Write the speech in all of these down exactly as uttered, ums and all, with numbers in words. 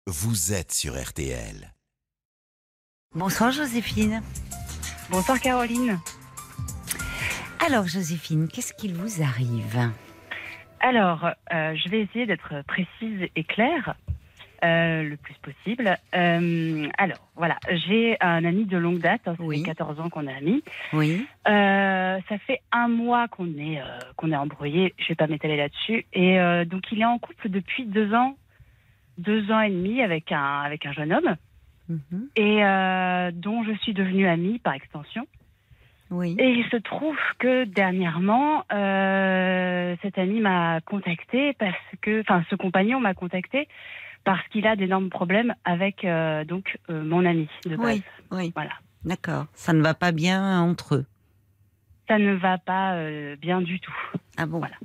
vous êtes sur R T L. Bonsoir Joséphine. Bonsoir Caroline. Alors Joséphine, qu'est-ce qu'il vous arrive ? Alors, euh, je vais essayer d'être précise et claire euh, le plus possible. Euh, alors, voilà, j'ai un ami de longue date, hein, ça Oui. fait quatorze ans qu'on est amis. Oui. Euh, ça fait un mois qu'on est, euh, qu'on est embrouillés, je ne vais pas m'étaler là-dessus. Et euh, donc, il est en couple depuis deux ans, deux ans et demi avec un, avec un jeune homme, Mhm. et euh, dont je suis devenue amie par extension. Oui. Et il se trouve que dernièrement, euh, cet ami m'a contacté parce que, enfin, ce compagnon m'a contacté parce qu'il a d'énormes problèmes avec euh, donc euh, mon ami de base. Oui. Oui. Voilà. D'accord. Ça ne va pas bien entre eux. Ça ne va pas euh, bien du tout. Ah bon ? Voilà.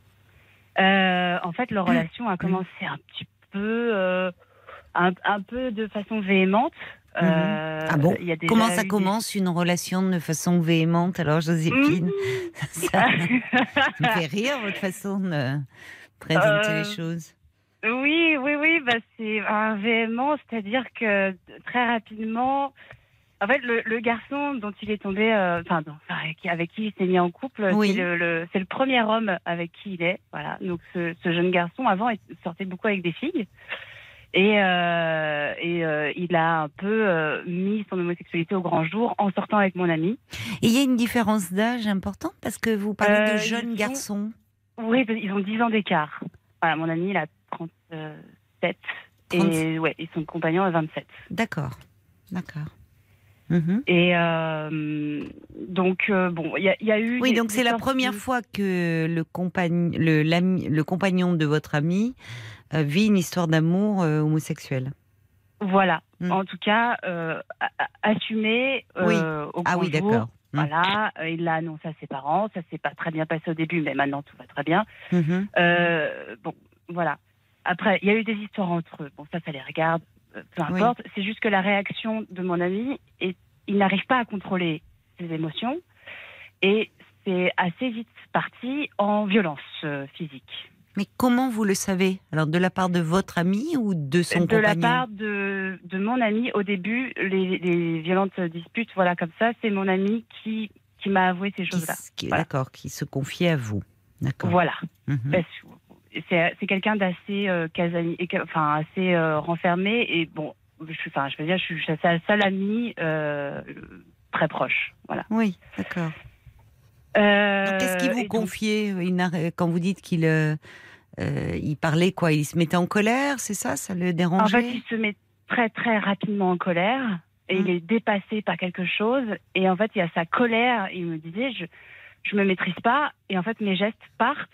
Euh, en fait, leur relation a commencé un petit peu, euh, un, un peu de façon véhémente. Euh, Ah bon ? il y a déjà Comment ça eu des- commence une relation de façon véhémente alors Joséphine ? Ça me fait rire votre façon de présenter Euh, les choses. Oui, oui, oui, bah c'est un véhément, c'est-à-dire que très rapidement, en fait, le, le garçon dont il est tombé, euh, enfin, non, enfin, avec, avec qui il s'est mis en couple, Oui. c'est le, le- c'est le premier homme avec qui il est, voilà. Donc, ce, ce jeune garçon, avant, il sortait beaucoup avec des filles, et, euh, et euh, il a un peu euh, mis son homosexualité au grand jour en sortant avec mon ami. Et il y a une différence d'âge importante parce que vous parlez Euh, de ils jeunes sont- garçons. Oui, ils ont dix ans d'écart. Voilà, mon ami, il a trente-sept, et ouais, et son compagnon a vingt-sept. D'accord. D'accord. Mhm. Et euh, donc, euh, bon, il y, a- il y a eu... Oui, des- donc des c'est la sortes première de- fois que le, compagn- le, l'ami- le compagnon de votre ami euh, vit une histoire d'amour euh, homosexuelle. Voilà. Mm. En tout cas, euh, a- a- assumé euh, Oui. au Ah grand oui, jour. d'accord. Mm. Voilà, euh, il l'a annoncé à ses parents. Ça s'est pas très bien passé au début, mais maintenant tout va très bien. Mhm. Euh, bon, voilà. Après, il y a eu des histoires entre eux. Bon, ça, ça les regarde. euh, Peu Oui. importe. C'est juste que la réaction de mon ami, est, il n'arrive pas à contrôler ses émotions. Et c'est assez vite parti en violence euh, physique. Mais comment vous le savez ? Alors, de la part de votre ami ou de son De la compagnon ? part de, de mon ami, au début, les, les violentes disputes, voilà, comme ça, c'est mon ami qui, qui m'a avoué ces Qui choses-là. s- qui- Voilà. D'accord, qui se confie à vous. D'accord. Voilà. Mhm. Parce que C'est, c'est quelqu'un d'assez euh, casani- et que- enfin, assez euh, renfermé. Et bon, je, suis- enfin, je veux dire, je suis je suis sa seule amie euh, très proche. Voilà. Oui, d'accord. Euh, Donc, qu'est-ce qu'il et vous donc, confiait il n'a- quand vous dites qu'il euh, euh, il parlait quoi ? Il se mettait en colère, c'est ça ? Ça le En dérangeait ? fait, il se met très très rapidement en colère et Mm. il est dépassé par quelque chose. Et en fait, il y a sa colère. Il me disait, je je me maîtrise pas et en fait mes gestes partent.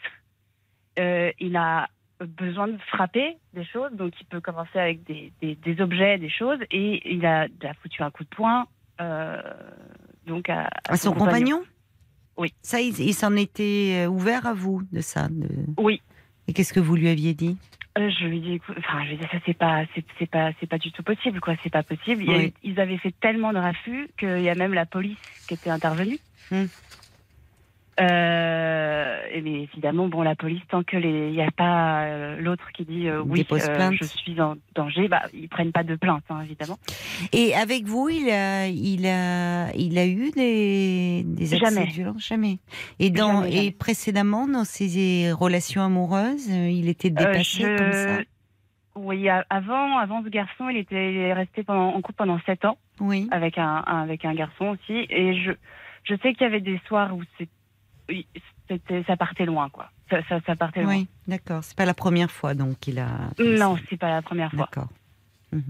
Euh, il a besoin de frapper des choses, donc il peut commencer avec des, des, des objets, des choses, et il a, il a foutu un coup de poing. Euh, donc à, À son compagnon ? Oui. Ça, il, il s'en était euh, ouvert à vous de ça. de- Oui. Et qu'est-ce que vous lui aviez dit ? Euh, je lui dis, écoute, enfin, je lui dis, ça c'est pas, c'est, c'est pas, c'est pas du tout possible, quoi. C'est pas possible. Il y a Oui. eu- ils avaient fait tellement de raffus qu'il y a même la police qui était intervenue. Hmm. Euh, et mais évidemment, bon, la police, tant que les, il n'y a pas euh, l'autre qui dit euh, oui, Dépose euh, plainte. je suis en danger, bah, ils prennent pas de plainte, hein, évidemment. Et avec vous, il a, il a, il a eu des, des accès Jamais. de violence ? Jamais. Et, dans, Jamais, et jamais. précédemment, dans ses relations amoureuses, euh, il était dépassé Euh, je- comme ça ? Oui, a- avant, avant ce garçon, il était il est resté pendant, en couple pendant sept ans Oui. avec un, un- avec un garçon aussi, et je, je sais qu'il y avait des soirs où c'est, oui, c'était, ça partait loin, quoi. Ça, ça, ça partait loin. Oui, d'accord. C'est pas la première fois donc qu'il a. Non, c'est pas la première fois. D'accord. Mhm.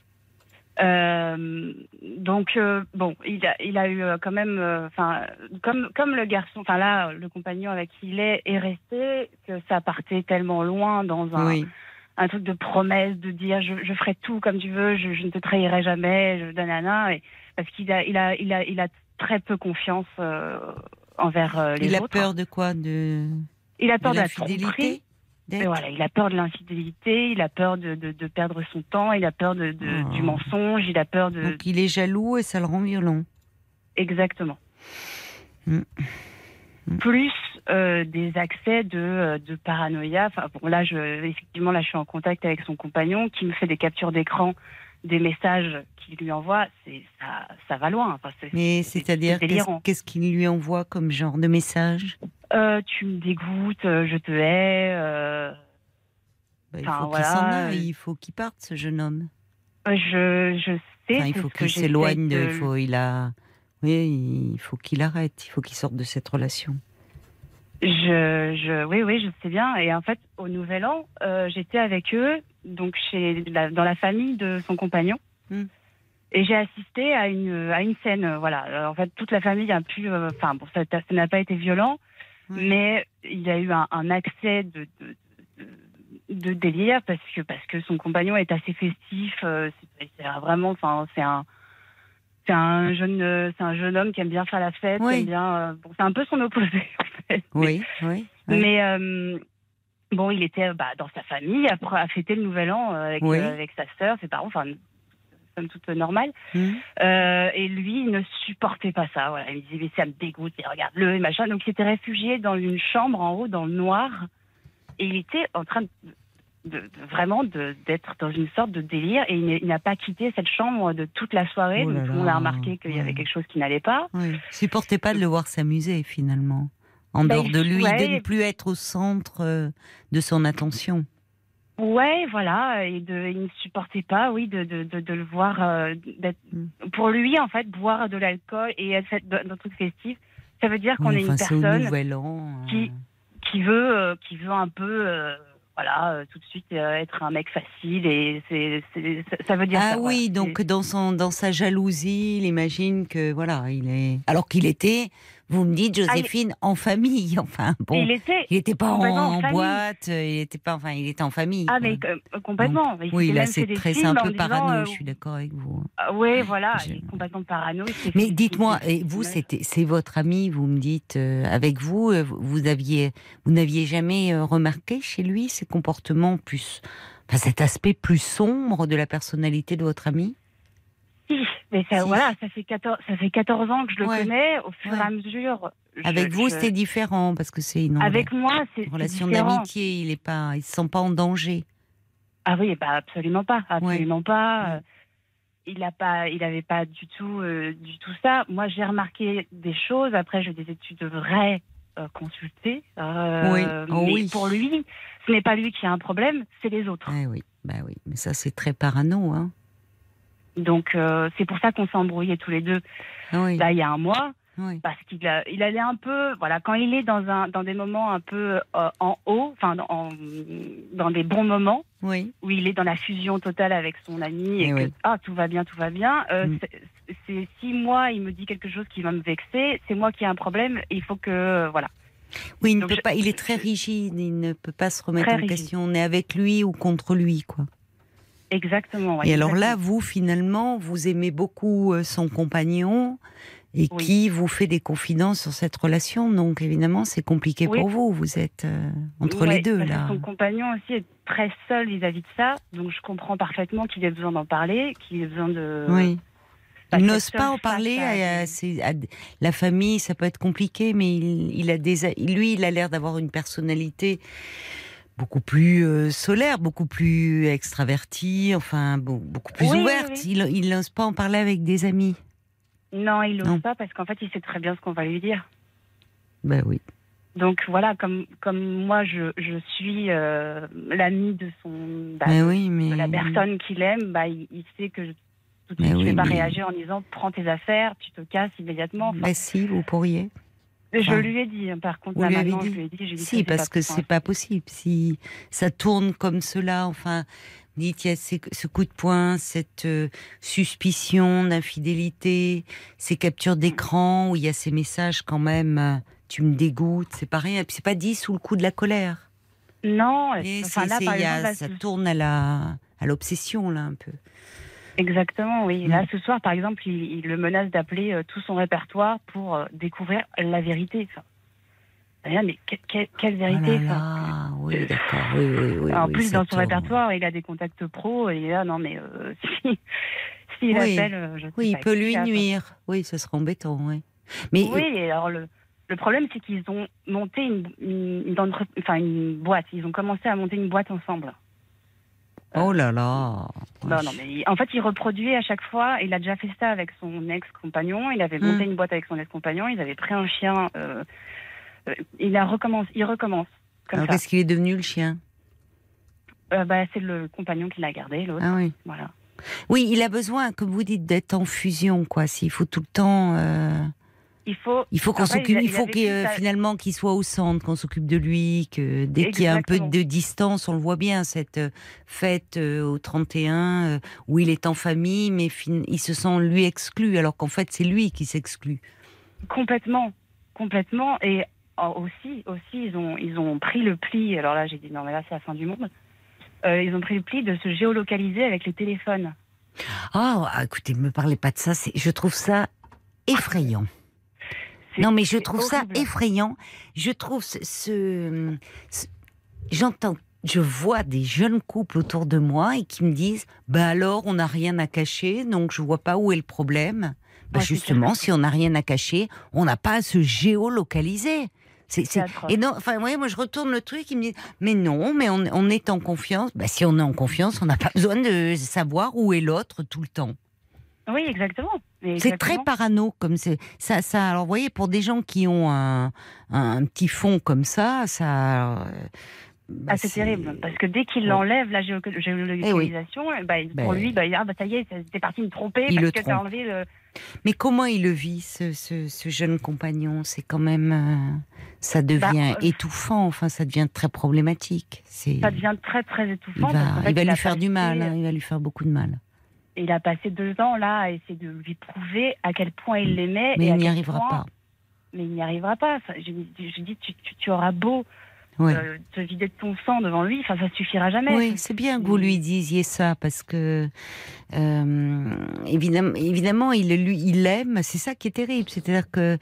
Euh, donc euh, bon, il a, il a eu euh, quand même, enfin, comme comme le garçon, enfin là, le compagnon avec qui il est est resté, que ça partait tellement loin dans un, Oui. un truc de promesse, de dire je, je ferai tout comme tu veux, je, je ne te trahirai jamais, je nanana, et parce qu'il a, il a, il a, il a très peu confiance euh, envers euh, les Il a autres. peur de quoi ? De, Il a de peur de la l'infidélité tromperie. d'être- Et voilà, il a peur de l'infidélité, il a peur de, de, de perdre son temps, il a peur de, de- Oh. du mensonge, il a peur de... Donc il est jaloux et ça le rend violent. Exactement. Mm. plus euh, des accès de, de paranoïa. Enfin, bon, là, je, effectivement, là, je suis en contact avec son compagnon qui me fait des captures d'écran des messages qu'il lui envoie. C'est, ça, ça va loin. Enfin, c'est, Mais c'est, c'est-à-dire, c'est qu'est-ce, qu'est-ce qu'il lui envoie comme genre de message? euh, Tu me dégoûtes, euh, je te hais. Euh... Bah, il Enfin, faut voilà. qu'il s'en aille, il faut qu'il parte, ce jeune homme. Euh, Je, je sais. Enfin, il c'est faut ce qu'il que s'éloigne de. j'essaie Il faut, il a. Oui, il faut qu'il arrête. Il faut qu'il sorte de cette relation. Je, je, oui, oui, je sais bien. Et en fait, au Nouvel An, euh, j'étais avec eux, donc chez la, dans la famille de son compagnon, Mm. et j'ai assisté à une, à une scène. euh, Voilà. Alors, en fait, toute la famille a pu. euh, Enfin, bon, ça, ça n'a pas été violent, Mm. mais il y a eu un, un accès de, de, de, de délire parce que parce que son compagnon est assez festif. euh, c'est, c'est vraiment. Enfin, c'est un. C'est un jeune, euh, c'est un jeune homme qui aime bien faire la fête, Oui. qui aime bien. euh, bon, c'est un peu son opposé en fait. Oui, oui. Mais, oui. mais, euh, bon, il était bah, dans sa famille, après à fêter le Nouvel An euh, avec Oui. euh, avec sa sœur, ses parents, enfin, somme toute normale. Mm. Euh, et lui, il ne supportait pas ça. Voilà, il me disait mais ça me dégoûte, et regarde-le, et machin. Donc il s'était réfugié dans une chambre en haut, dans le noir, et il était en train de De, de- vraiment de, d'être dans une sorte de délire et il, n'est- il n'a pas quitté cette chambre de toute la soirée. Oh là Donc tout le monde a là, remarqué qu'il y avait ouais. quelque chose qui n'allait pas. Oui. Supportez pas de le voir s'amuser finalement, en Bah, dehors de lui, ouais. de ne plus être au centre euh, de son attention. Ouais, voilà, et de, il ne supportait pas, oui, de, de, de, de le voir, euh, d'être, Mm. pour lui, en fait, boire de l'alcool et être fait dans un truc festif, ça veut dire qu'on Oui, est enfin, une c'est au personne Nouvel An. euh. qui, qui veut, euh, qui veut un peu, euh, voilà, euh, tout de suite euh, être un mec facile et c'est, c'est, ça- ça veut dire Ah ça. oui, voilà. donc dans son dans sa jalousie, il imagine que voilà, il est. Alors qu'il était, vous me dites, Joséphine, en famille. Enfin C'est- bon, il était il n'était pas en, complètement en en famille. boîte, euh, il était pas, enfin, il était en famille. Ah quoi. mais euh, complètement. Il Oui, s'était là même fait c'est des très, c'est films un en peu disant, parano. euh, Je suis d'accord avec vous. ah ouais, voilà, Je- il est complètement parano. il s'est Mais fait- dites-moi, il s'est- et vous, c'était, c'est votre ami, vous me dites, euh, avec vous, euh, vous aviez, vous n'aviez jamais euh, remarqué chez lui ces comportements plus, enfin cet aspect plus sombre de la personnalité de votre ami? Si, mais ça, Si. voilà, ça fait quatorze, ça fait quatorze ans que je le Ouais. connais. Au fur Ouais. et à mesure, je- Avec vous, je- c'était différent parce que c'est une, avec rela- moi, c'est une c'est relation différent. d'amitié. Il est pas, il se sent pas en danger. Ah oui, bah absolument pas, absolument pas. Ouais. Euh, Il a pas, il avait pas du tout, euh, du tout ça. Moi, j'ai remarqué des choses. Après, j'ai des études vraies euh, consulter. Euh, Oui. Oh mais oui. pour lui, ce n'est pas lui qui a un problème, c'est les autres. Eh oui, bah oui, mais ça c'est très parano, hein. Donc euh, c'est pour ça qu'on s'est embrouillés tous les deux. Oui. Là, il y a un mois. Oui. Parce qu'il a, il allait un peu, voilà, quand il est dans un, dans des moments un peu euh, en haut, enfin, dans, en- dans des bons moments Oui. où il est dans la fusion totale avec son ami et Eh que oui. ah tout va bien, tout va bien. euh, Mm. c'est, c'est si moi il me dit quelque chose qui va me vexer, c'est moi qui ai un problème. Il faut que euh, voilà. Oui, il ne Donc peut je- pas. Il est très rigide. Il ne peut pas se remettre Très en rigide. question. On est avec lui ou contre lui, quoi. Exactement. ouais, Et alors là, exactement. vous finalement, vous aimez beaucoup euh, son compagnon et Oui. qui vous fait des confidences sur cette relation. Donc évidemment, c'est compliqué Oui. pour vous. Vous êtes euh, entre Ouais, les deux parce que là. son compagnon aussi est très seul vis-à-vis de ça, donc je comprends parfaitement qu'il ait besoin d'en parler, qu'il ait besoin de. Oui. Bah, Il cette n'ose pas seule en parler face à à, à des- ses- à d- la famille, ça peut être compliqué, mais il, il a des, a- lui, il a l'air d'avoir une personnalité beaucoup plus euh, solaire, beaucoup plus extravertie, enfin beau- beaucoup plus Oui, oui, ouverte. oui. Il, il n'ose pas en parler avec des amis. Non, il Non. n'ose pas parce qu'en fait, il sait très bien ce qu'on va lui dire. Ben oui. Donc voilà, comme, comme moi, je, je suis euh, l'amie de son, bah, Mais de, oui, mais de la personne qu'il aime, bah, il, il sait que je, tout de Mais suite, je oui, vais pas mais- réagir en disant prends tes affaires, tu te casses immédiatement. Enfin, Ben si, vous pourriez. je enfin, lui ai dit, hein, par contre, vous là, lui avez maintenant, dit je lui ai dit, j'ai dit Si, c'est parce pas que possible. c'est pas possible. Si ça tourne comme cela, enfin, dites, il y a ces- ce coup de poing, cette euh, suspicion d'infidélité, ces captures d'écran où il y a ces messages quand même, euh, tu me dégoûtes, c'est pas rien. Et puis c'est pas dit sous le coup de la colère. Non, Et enfin c'est- là, c'est- par il y a- exemple, là, ça ce- tourne à la à l'obsession là un peu. exactement, oui. Mm. Là, ce soir, par exemple, il, il le menace d'appeler euh, tout son répertoire pour euh, découvrir la vérité. Enfin, rien, mais que- que- quelle Oh vérité, là ça. là, oui, d'accord, oui, oui, oui. En oui, plus, ça dans son tourne. répertoire, il a des contacts pro et là, non, mais euh, si, s'il Oui. appelle, euh, je sais Oui, il pas peut qui, lui là, quoi. nuire. Oui, ce serait embêtant, oui. Mais Oui, et alors le, Le problème, c'est qu'ils ont monté une, une, une, entre- enfin, une boîte. Ils ont commencé à monter une boîte ensemble. Oh là là. Non, non, mais il- en fait, il reproduit à chaque fois. Il a déjà fait ça avec son ex-compagnon. Il avait monté Hmm. une boîte avec son ex-compagnon. Ils avaient pris un chien. Euh, euh, il a recommence. Il recommence comme Alors ça. qu'est-ce qu'il est devenu, le chien? Euh, bah, c'est le compagnon qui l'a gardé, l'autre. Ah oui. Voilà. Oui, il a besoin, comme vous dites, d'être en fusion, quoi. S'il faut tout le temps... euh, Il faut. Il faut qu'on Après, s'occupe, il a- il il a faut vécu qu'il, euh, sa- finalement qu'il soit au centre, qu'on s'occupe de lui, que dès qu'il y a un peu Exactement. de distance, on le voit bien, cette euh, fête euh, au trente et un, euh, où il est en famille, mais fin- il se sent lui exclu, alors qu'en fait c'est lui qui s'exclut. Complètement, complètement. Et euh, aussi, aussi, ils ont, ils ont pris le pli. Alors là, j'ai dit non, mais là, c'est la fin du monde. Euh, ils ont pris le pli de se géolocaliser avec les téléphones. Ah, oh, écoutez, ne me parlez pas de ça, c'est, je trouve ça effrayant. C'est- Non, mais je c'est trouve horrible. ça effrayant. Je trouve ce, ce- ce- j'entends, je vois des jeunes couples autour de moi et qui me disent, bah alors, on n'a rien à cacher, donc je vois pas où est le problème. Bah Ouais, c'est justement, clair. si on n'a rien à cacher, on n'a pas à se géolocaliser. C'est, C'est c'est... atroce. Et non, enfin, ouais, moi je retourne le truc, ils me disent, mais non, mais on, on est en confiance. Bah si on est en confiance, on n'a pas besoin de savoir où est l'autre tout le temps. Oui, exactement. C'est Exactement. très parano comme c'est ça ça alors vous voyez pour des gens qui ont un, un petit fond comme ça ça euh, bah, Ah, c'est terrible, parce que dès qu'il Ouais. enlève la géo- géolocalisation, eh bah, pour Ben, lui, bah, il- ah, bah, ça y est, t'es parti me tromper il parce le que t'as trompe. enlevé le... mais comment il le vit ce, ce, ce jeune compagnon c'est quand même euh, ça devient Bah, euh, étouffant enfin ça devient très problématique c'est Ça devient très, très il étouffant. va parce qu'en fait, il va il lui a faire du passé- mal hein, il va lui faire beaucoup de mal Il a passé deux ans là à essayer de lui prouver à quel point il l'aimait. mais et à il n'y quel arrivera point- pas Mais il n'y arrivera pas. Enfin, je, je dis, tu, tu, tu auras beau ouais. euh, te vider de ton sang devant lui, enfin, ça suffira jamais. Oui, c'est bien que vous lui disiez ça parce que euh, évidemment, évidemment, il lui, il aime. C'est ça qui est terrible, c'est-à-dire que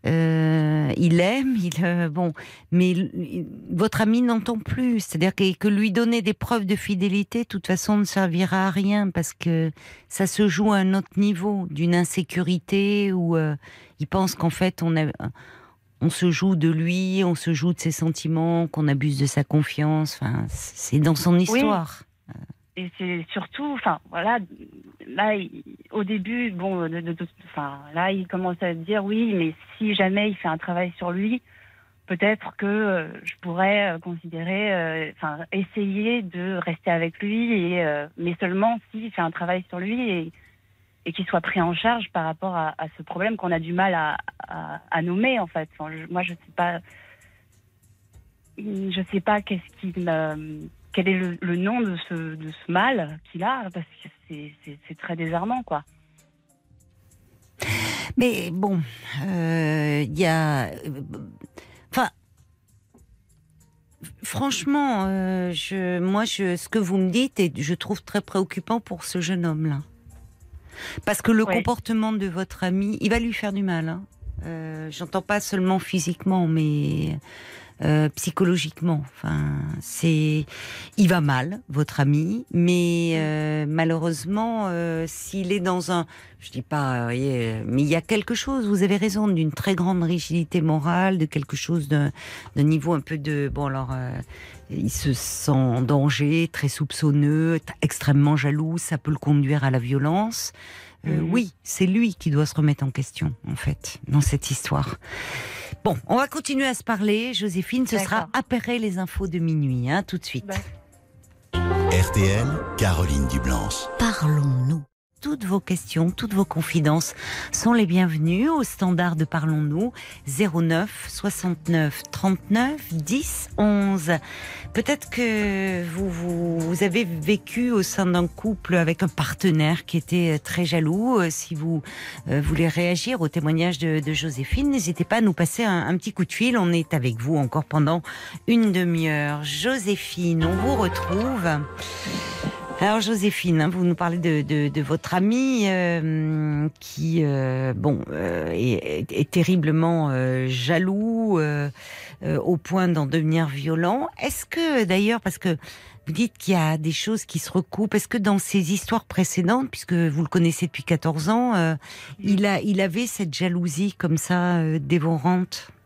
euh, il aime, il euh, bon, mais il- votre ami n'entend plus. C'est-à-dire que, que lui donner des preuves de fidélité, de toute façon, ne servira à rien parce que ça se joue à un autre niveau, d'une insécurité où euh, il pense qu'en fait on a on se joue de lui, on se joue de ses sentiments, qu'on abuse de sa confiance. Enfin, c'est dans son histoire. Et c'est surtout, enfin, voilà, là, il- au début, bon, de, de- de- enfin, là, il commence à dire oui, mais si jamais il fait un travail sur lui, peut-être que euh, je pourrais euh, considérer, euh, enfin, essayer de rester avec lui, et, euh, mais seulement s'il fait un travail sur lui et, et qu'il soit pris en charge par rapport à, à ce problème qu'on a du mal à, à, à nommer, en fait. Enfin, je- moi, je sais pas, je sais pas qu'est-ce qu'il me quel est le, le nom de ce, de ce mal qu'il a, parce que c'est, c'est, c'est très désarmant, quoi. Mais bon, euh, il y a... Enfin, franchement, euh, je, moi, je, ce que vous me dites, et je trouve très préoccupant pour ce jeune homme-là. Parce que le Oui. comportement de votre ami, il va lui faire du mal. Hein. Euh, j'entends pas seulement physiquement, mais... Euh, psychologiquement, enfin, c'est, il va mal, votre ami, mais euh, malheureusement, euh, s'il est dans un, je dis pas, vous voyez, mais il y a quelque chose. Vous avez raison, d'une très grande rigidité morale, de quelque chose d'un, d'un niveau un peu de, bon alors, euh, il se sent en danger, très soupçonneux, t- extrêmement jaloux, ça peut le conduire à la violence. Euh, Mhm. Oui, c'est lui qui doit se remettre en question, en fait, dans cette histoire. Bon, on va continuer à se parler, Joséphine. Ce sera D'accord. après les infos de minuit, hein, tout de suite. Bah. R T L, Caroline Dublanche. Parlons-nous. Toutes vos questions, toutes vos confidences sont les bienvenues au standard de Parlons-nous zéro neuf soixante-neuf trente-neuf dix onze. Peut-être que vous, vous, vous avez vécu au sein d'un couple avec un partenaire qui était très jaloux. Euh, Si vous euh, voulez réagir au témoignage de, de Joséphine, n'hésitez pas à nous passer un, un petit coup de fil. On est avec vous encore pendant une demi-heure. Joséphine, on vous retrouve. Alors Joséphine, hein, vous nous parlez de, de, de votre ami euh, qui, euh, bon, euh, est, est- est terriblement euh, jaloux euh, euh, au point d'en devenir violent. Est-ce que d'ailleurs, parce que vous dites qu'il y a des choses qui se recoupent, est-ce que dans ces histoires précédentes, puisque vous le connaissez depuis quatorze ans, euh, il a, il avait cette jalousie comme ça euh, dévorante?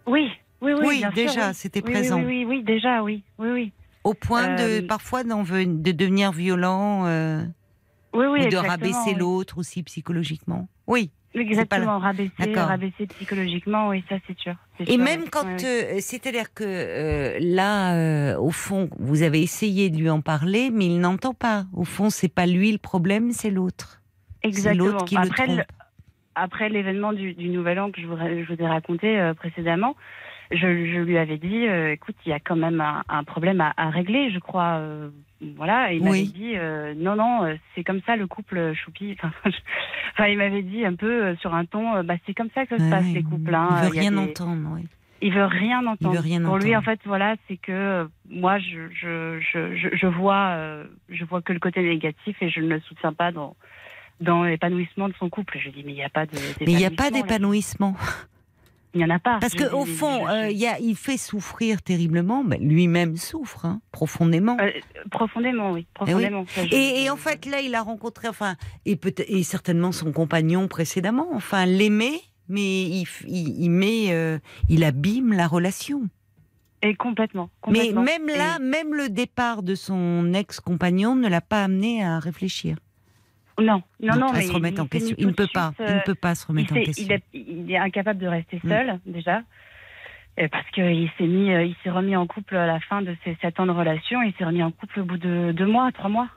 Oui, oui, oui. Oui, bien déjà, sûr, c'était oui. présent. Oui, oui, oui, oui, déjà, oui, oui, oui. Au point Euh, de, parfois, d'en ven- de devenir violent euh, oui, oui, ou de exactement. rabaisser Oui. l'autre aussi psychologiquement. Oui, c'est pas là. Exactement, rabaisser, D'accord. rabaisser psychologiquement, oui, ça c'est sûr. c'est Et sûr, même oui. quand, Oui, oui. euh, c'est-à-dire que euh, là, euh, au fond, vous avez essayé de lui en parler, mais il n'entend pas. Au fond, c'est pas lui le problème, c'est l'autre. C'est l'autre Exactement. qui le Après, le- trompe. après l'événement du, du Nouvel An que je vous, je vous ai raconté euh, précédemment, je, je lui avais dit, euh, écoute, il y a quand même un, un problème à, à régler, je crois. euh, voilà, et il Oui. m'avait dit, euh, non, non, euh, c'est comme ça le couple choupi. Enfin, je- enfin, il m'avait dit un peu euh, sur un ton, euh, bah, c'est comme ça que ça se passe Ouais, les couples. il Hein. veut Il y a rien des- entendre. Oui. Il veut rien entendre. Il veut rien Pour lui, en entendre. fait, voilà, c'est que euh, moi, je, je, je, je, je vois, euh, je vois que le côté négatif et je ne le soutiens pas dans, dans l'épanouissement de son couple. Je dis, mais il n'y a pas de. Mais il n'y a pas là. d'épanouissement. Il n'y en a pas. Parce Je que dis, au je- fond, je- euh, il y a, il fait souffrir terriblement. Ben, lui-même souffre hein, profondément. Euh, profondément, oui, profondément. Ça, je- Et, et en je- fait, là, il a rencontré, enfin, et peut-être, et certainement son compagnon précédemment. Enfin, l'aimait, mais il, f- il, il met, euh, il abîme la relation. Et complètement, Mais complètement. même là, Et- même le départ de son ex-compagnon ne l'a pas amené à réfléchir. non, non, non, à mais se remettre il en s'est question. mis Il ne tout peut de pas. suite, Il ne euh, peut pas se il, remettre en s'est- question. il est, il est incapable de rester Mm. seul déjà. Euh, Parce qu'il s'est mis, euh, il s'est remis en couple à la fin de ses sept ans de relation. Il s'est remis en couple au bout de deux mois, trois mois.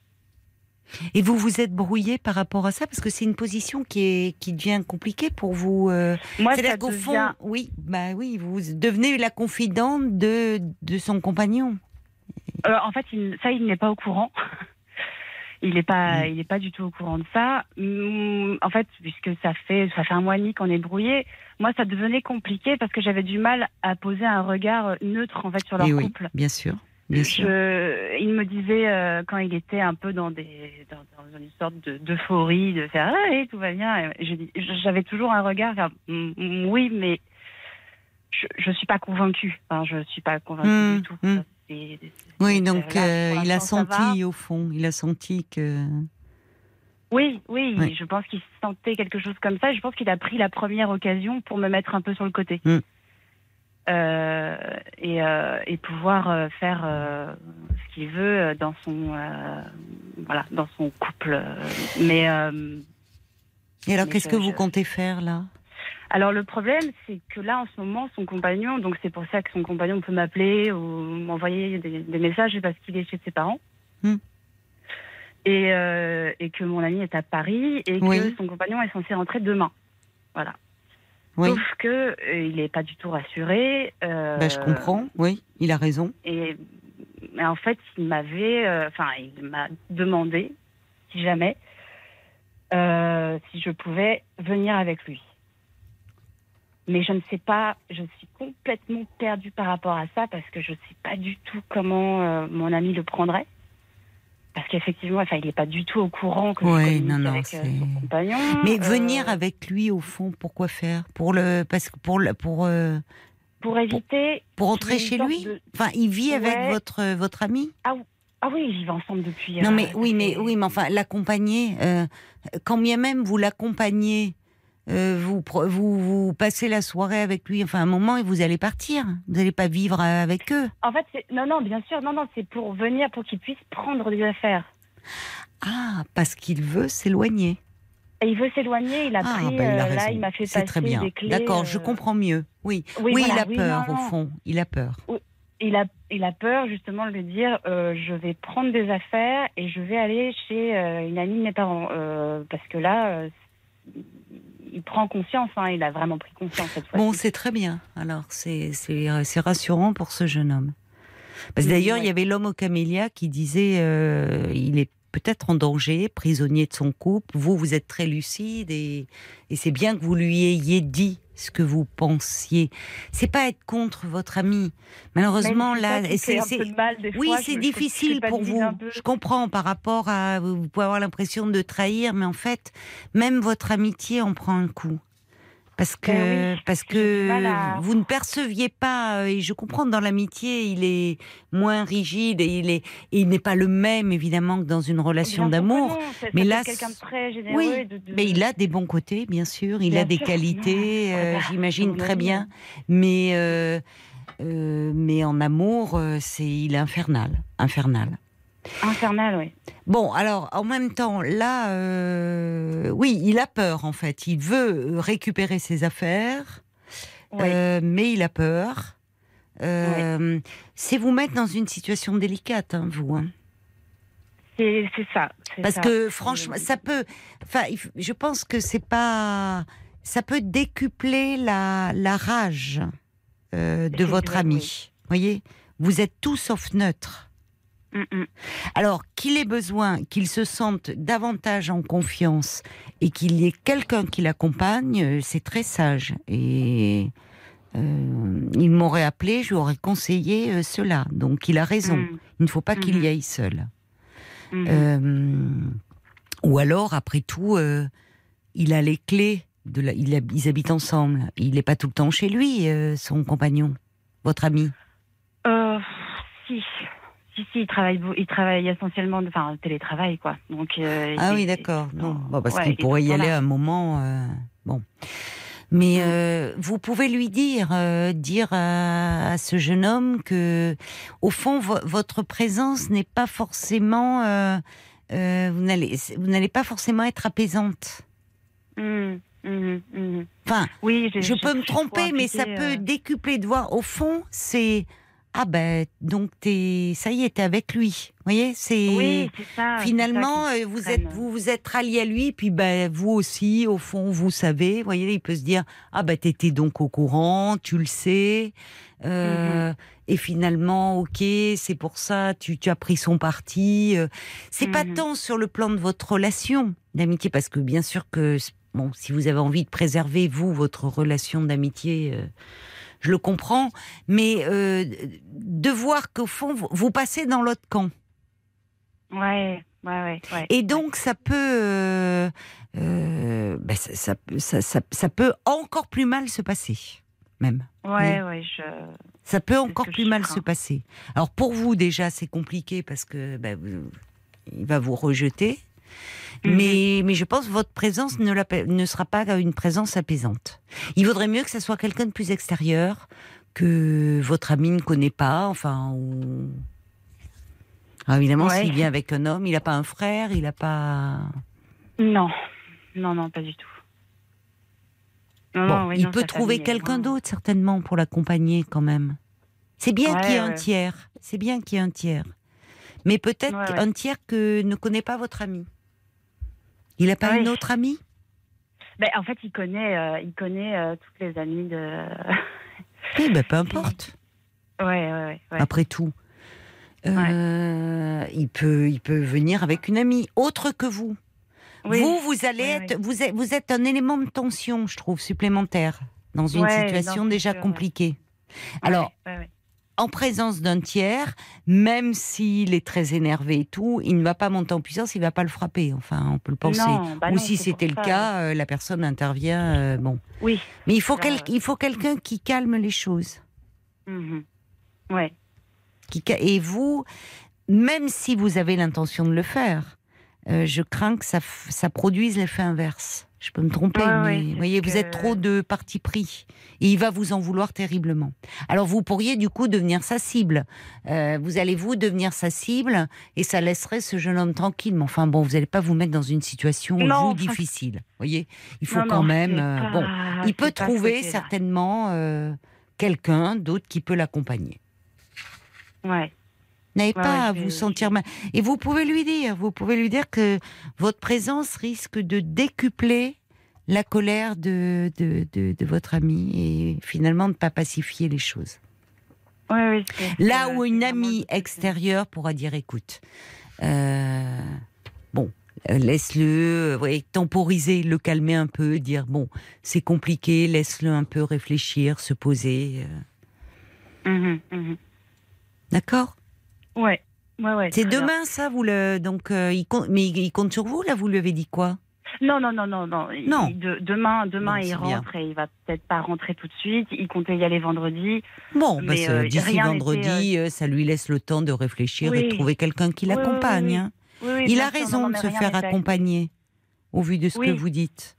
Et vous vous êtes brouillé par rapport à ça parce que c'est une position qui est qui devient compliquée pour vous. euh, Moi, C'est-à-dire ça qu'au devient. fond, oui, bah oui, vous devenez la confidente de de son compagnon. Euh, en fait, il- ça, il n'est pas au courant. Il n'est pas, Mm. il n'est pas du tout au courant de ça. Hum, En fait, puisque ça fait, ça fait un mois et demi qu'on est brouillé, moi, ça devenait compliqué parce que j'avais du mal à poser un regard neutre en fait sur leur Et oui, couple. bien sûr, bien sûr. Je, il me disait euh, quand il était un peu dans des, dans, dans une sorte de- d'euphorie, de faire ah, et tout va bien. Et je dis- J'avais toujours un regard, faire, Hum, hum, oui, mais je, je suis pas convaincue. Enfin, je suis pas convaincue Hum, du tout. hum. C'est- c'est- Oui, c'est- donc là, euh, pour il a l'instant, ça va. senti au fond, il a senti que. Oui, oui, Oui. je pense qu'il sentait quelque chose comme ça. Je pense qu'il a pris la première occasion pour me mettre un peu sur le côté. Mm. Euh, et, euh, et pouvoir euh, faire euh, ce qu'il veut dans son, euh, voilà, dans son couple. Mais, euh, Et alors, Mais qu'est-ce je- que vous je- comptez faire là? alors le problème, c'est que là, en ce moment, son compagnon, donc c'est pour ça que son compagnon peut m'appeler ou m'envoyer des, des messages, c'est parce qu'il est chez ses parents. Mm. Et, euh, et que mon ami est à Paris et Oui. que son compagnon est censé rentrer demain. Voilà. Oui, Sauf que euh, il n'est pas du tout rassuré. euh, bah, je comprends. Oui, il a raison. Et mais en fait, il m'avait, euh, enfin, il m'a demandé si jamais euh, si je pouvais venir avec lui. Mais je ne sais pas, je suis complètement perdue par rapport à ça parce que je ne sais pas du tout comment euh, mon ami le prendrait. Parce qu'effectivement, enfin, il n'est pas du tout au courant que Ouais, je communique non, non, avec euh, c'est- son compagnon. Mais Euh, venir avec lui, au fond, pourquoi faire? Pour le, parce que pour le, pour euh, pour éviter. pour rentrer qu'il y ait chez une lui. sorte de- Enfin, il vit avec Ouais. votre votre ami. Ah oui, ils vivent ensemble depuis. Non, euh, mais oui, mais depuis- oui, mais enfin, l'accompagner. euh, quand bien même vous l'accompagnez, euh, vous, pro- vous vous passez la soirée avec lui. Enfin, un moment, et vous allez partir. Vous n'allez pas vivre avec eux. En fait, c'est- non, non, bien sûr, non, non, c'est pour venir, pour qu'il puisse prendre des affaires. Ah, parce qu'il veut s'éloigner. Et il veut s'éloigner, il a Ah, pris, bah, il a euh, raison. là, il m'a fait C'est passer très bien. des clés. D'accord, je euh, comprends mieux. Oui, Oui, oui, voilà, il a oui, peur non, au non. fond. Il a peur. Il a, il a peur justement de lui dire, euh, je vais prendre des affaires et je vais aller chez euh, une amie de mes parents. Euh, parce que là, euh, il prend conscience, hein, il a vraiment pris conscience cette fois-ci. Bon, c'est très bien. Alors, c'est c'est c'est rassurant pour ce jeune homme. Parce que Mm, d'ailleurs, ouais. il y avait l'homme au camélia qui disait, euh, il est peut-être en danger, prisonnier de son couple. Vous, vous êtes très lucide et, et c'est bien que vous lui ayez dit ce que vous pensiez. C'est pas être contre votre ami. Malheureusement, Même si là, ça, qui c'est fait un c'est- peu de mal des oui, fois, c'est je- je- difficile je pour culpabilise vous. un peu. Je comprends par rapport à, vous pouvez avoir l'impression de trahir, mais en fait, même votre amitié en prend un coup. Parce que, Eh oui, parce j'ai du mal que à- vous ne perceviez pas, et je comprends, dans l'amitié, il est moins rigide et il est, et il n'est pas le même, évidemment, que dans une relation Bien sûr que d'amour. non, c'est- Mais ça peut là, être quelqu'un de très généreux. oui, et de, de- mais il a des bons côtés, bien sûr. Il a Bien des sûr, qualités, sinon, euh, ah bah, j'imagine c'est mon très avis, bien. hein. Mais, euh, euh, mais en amour, euh, c'est, il est infernal, infernal. Infernal, oui. Bon, alors, en même temps, là, euh, oui, il a peur, en fait. Il veut récupérer ses affaires, Oui, euh, mais il a peur. Euh, C'est vous mettre dans une situation délicate, hein, vous. Hein. c'est c'est ça. c'est Parce ça. que, C'est- franchement, ça peut... Enfin, il f- je pense que c'est pas... Ça peut décupler la, la rage euh, de C'est votre vrai, ami. oui. Voyez, vous êtes tout sauf neutre. Mm, mm. Alors, qu'il ait besoin, qu'il se sente davantage en confiance et qu'il y ait quelqu'un qui l'accompagne, euh, c'est très sage. Et euh, il m'aurait appelé, je lui aurais conseillé euh, cela. Donc, il a raison. Mm. Il ne faut pas qu'il Mhm. y aille seul. Mhm. Euh, ou alors, après tout, euh, il a les clés. De la, il, hab- ils habitent ensemble. Il n'est pas tout le temps chez lui, euh, son compagnon, votre ami. Euh, si. Si, si, il travaille, beau- il travaille essentiellement, de- enfin, télétravail, quoi. Donc, euh, Ah il oui, est- d'accord. Non, bon, parce ouais, qu'il il est pourrait tout y le temps aller là. à un moment. euh, bon. Mais Mm. euh, vous pouvez lui dire, euh, dire à, à ce jeune homme que, au fond, vo- votre présence n'est pas forcément, euh, euh, vous n'allez, vous n'allez pas forcément être apaisante. Mm, mhm, mhm. Enfin, Oui, j'ai- je j'ai- peux me je suis trop tromper, mais ça impliquée, peut euh. décupler de voir. Au fond, c'est ah ben donc t'es, ça y est, t'es avec lui. Vous voyez, c'est Oui, c'est ça. finalement c'est ça qui euh, vous freine. êtes vous vous êtes rallié à lui, puis ben vous aussi au fond vous savez. Vous voyez, il peut se dire ah ben t'étais donc au courant, tu le sais. Euh, Mhm. Et finalement, ok, c'est pour ça, tu, tu as pris son parti. Euh, C'est pas Mhm. tant sur le plan de votre relation d'amitié, parce que bien sûr que bon, si vous avez envie de préserver, vous, votre relation d'amitié, euh, je le comprends, mais euh, de voir qu'au fond, vous, vous passez dans l'autre camp. Ouais, ouais, ouais, ouais. Et donc, ça peut... euh, euh, ben, ça, ça, peut- ça, ça, ça peut encore plus mal se passer, même. Ouais, ouais, je. Ça peut ce encore que plus je mal crains. se passer. Alors, pour vous, déjà, c'est compliqué, parce que ben, vous- il va vous rejeter. Mhm. Mais, mais je pense que votre présence ne, l'appelle- ne sera pas une présence apaisante. Il vaudrait mieux que ce soit quelqu'un de plus extérieur, que votre ami ne connaît pas, enfin... Ou... Alors évidemment, Ouais. s'il vient avec un homme, il n'a pas un frère, il n'a pas... Non, non, non, pas du tout. Non, Bon, non, oui, il non, peut sa trouver famille est quelqu'un loin. d'autre, certainement, pour l'accompagner quand même. C'est bien Ouais, qu'il y ait un ouais. tiers. C'est bien qu'il y ait un tiers. Mais peut-être Ouais, ouais. un tiers que ne connaît pas votre ami. Il n'a pas Oui. une autre amie? Ben, en fait, il connaît, euh, il connaît euh, toutes les amies de. Oui, ben peu importe. Ouais, ouais, ouais. ouais. Après tout. Euh, il peut, il peut venir avec une amie autre que vous. Oui. Vous, vous allez Oui, être, oui. vous êtes, vous êtes un élément de tension, je trouve, supplémentaire dans une Ouais, situation non, c'est déjà sûr, compliquée. Ouais, Alors, ouais, ouais. en présence d'un tiers, même s'il est très énervé et tout, il ne va pas monter en puissance, il ne va pas le frapper. Enfin, on peut le penser. Non, bah Ou non, si c'est c'était le pour ça, cas, euh, la personne intervient. euh, bon, Oui. mais il faut, Là, quel- ouais. il faut quelqu'un qui calme les choses. Mhm. Ouais. Qui ca- et vous, même si vous avez l'intention de le faire, euh, je crains que ça, f- ça produise l'effet inverse. Je peux me tromper, Ouais, mais ouais, vous c'est voyez, ce vous êtes que- trop de parti pris. Et il va vous en vouloir terriblement. Alors vous pourriez du coup devenir sa cible. Euh, vous allez vous devenir sa cible et ça laisserait ce jeune homme tranquille. Mais enfin bon, vous n'allez pas vous mettre dans une situation Non, vous enfin- difficile. Vous voyez, il faut Non, quand non, même. c'est euh, pas- bon, il peut c'est pas ce trouver côté-là. certainement euh, quelqu'un d'autre qui peut l'accompagner. Ouais. N'avez Ouais, pas ouais, à je vous vais- sentir mal. Et vous pouvez lui dire, vous pouvez lui dire que votre présence risque de décupler la colère de, de, de, de votre ami et finalement de ne pas pacifier les choses. Ouais, ouais, c'est- Là c'est- où c'est une vraiment amie le truc. extérieure pourra dire, écoute, euh, bon, euh, laisse-le, euh, ouais, temporiser, le calmer un peu, dire, bon, c'est compliqué, laisse-le un peu réfléchir, se poser. euh, Mhm, mhm. D'accord ? Ouais. Ouais, ouais. C'est très bien. demain, ça, vous le. Donc, euh, il compte, mais il compte sur vous, là, vous lui avez dit quoi ? Non, non, non, non, non. Non. Il- de- demain, demain, Non, il c'est rentre et il va peut-être pas rentrer tout de suite. Il comptait y aller vendredi. Bon, bah, Mais, c'est- euh, d'ici rien vendredi, n'était, euh, ça lui laisse le temps de réfléchir et de Oui. trouver quelqu'un qui Oui, oui, l'accompagne. oui, oui. hein. Oui, oui, Il bien a sûr, raison non, de mais se rien faire n'était- accompagner, au vu de ce Oui. que vous dites.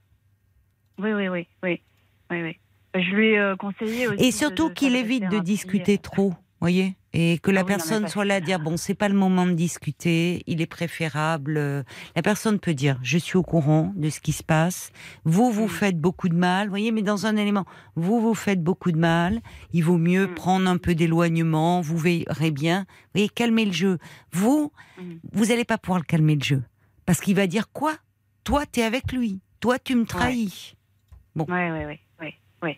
Oui, oui, oui, oui, oui, oui. Je lui ai euh, conseillé aussi. Et de- surtout de qu'il s'adresser évite à de un psy. discuter trop, voyez, et que la Ah oui, non, mais personne parce soit que là à là- dire bon, c'est pas le moment de discuter, il est préférable. euh, La personne peut dire je suis au courant de ce qui se passe. Vous vous Mm. faites beaucoup de mal, voyez, mais dans un élément, vous vous faites beaucoup de mal. Il vaut mieux Mm. prendre un peu d'éloignement. Vous verrez bien, vous voyez, calmer le jeu. Vous, Mm. vous allez pas pouvoir le calmer le jeu parce qu'il va dire quoi? Toi, t'es avec lui. Toi, tu me trahis. Oui, oui, oui, oui, oui.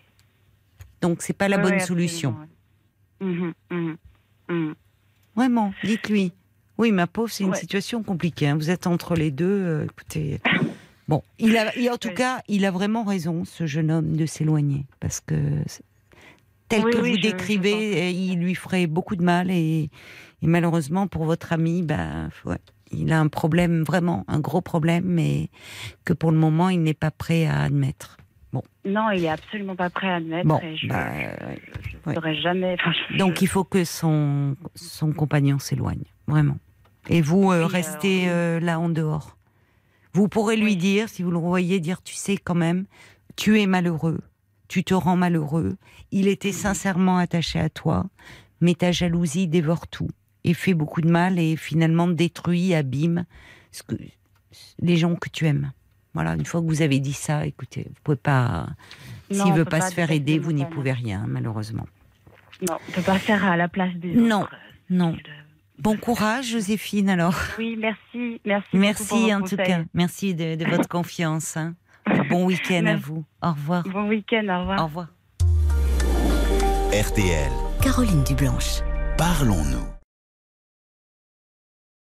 Donc c'est pas la Oui, bonne oui, solution. absolument, oui. Mhm, mhm, mhm. Vraiment, dites-lui. Oui, ma pauvre, c'est une Ouais. situation compliquée. hein. Vous êtes entre les deux. euh, écoutez, bon, il a, il- en tout Ouais. cas, il a vraiment raison, ce jeune homme, de s'éloigner, parce que c'est- tel Oui, que oui, vous je- je décrivez, pense euh, il lui ferait beaucoup de mal et, et malheureusement pour votre ami, ben, ouais, il a un problème vraiment, un gros problème, mais que pour le moment, il n'est pas prêt à admettre. Non, il est absolument pas prêt à admettre. Bon, et je bah, je- ouais. je ne Ouais. saurais jamais. Enfin, je- Donc il faut que son, son compagnon s'éloigne, vraiment. Et vous, euh, Oui, euh, restez oui. euh, là en dehors. Vous pourrez lui Oui. dire, si vous le voyez, dire, tu sais quand même, tu es malheureux, tu te rends malheureux, il était Mhm. sincèrement attaché à toi, mais ta jalousie dévore tout et fait beaucoup de mal et finalement détruit, abîme ce que, les gens que tu aimes. Voilà, une fois que vous avez dit ça, écoutez, vous pouvez pas... Non, S'il on veut peut pas pas se faire dépasser aider, les vous n'y montagnes. pouvez rien, malheureusement. Non, on peut pas faire à la place des Non, autres. non. Je- Bon courage, Joséphine, alors. Oui, merci, merci. beaucoup pour Merci vos en tout conseils. cas. Merci de, de votre confiance. hein. Et bon week-end à Merci. vous. Au revoir. Bon week-end, au revoir. Au revoir. R T L, Caroline Dublanche. parlons-nous.